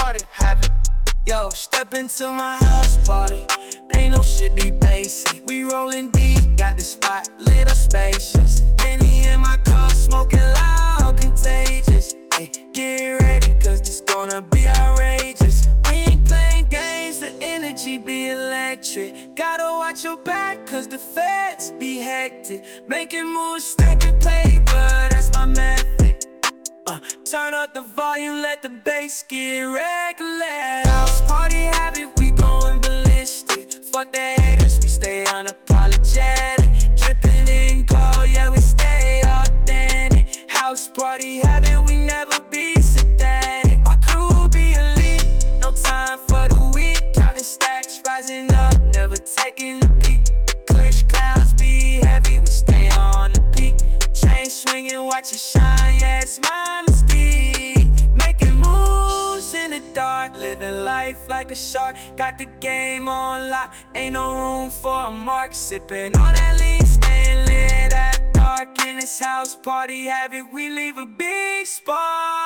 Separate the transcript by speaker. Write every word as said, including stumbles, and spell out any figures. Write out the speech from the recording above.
Speaker 1: party habit. Yo, step into my house party. Ain't no shit be basic. We rollin' deep, got the spot lit up spacious. Henny in my car, smoking loud, contagious. Hey, get ready, cause this gonna be outrageous. We ain't playing games, the energy be electric. Gotta watch your back, cause the feds be hectic. Making moves, stacking paper, that's my method. Uh, turn up the volume, let the bass get reckless. House party habit, we going ballistic. Fuck the haters, we stay unapologetic. Drippin' in gold, yeah, we stay authentic. House party habit, we never be synthetic. My crew be elite, no time for the weak. Counting stacks, rising up, never taking a peek. Clear clouds be heavy, we stay on the peak. Chain swinging, watch it shine, yeah, it's my mystique. Making moves in the dark, living life like a shark. Got the game on lock, ain't no room for a mark. Sipping on that lean, staying lit at dark. In this house party habit, we leave a big spark.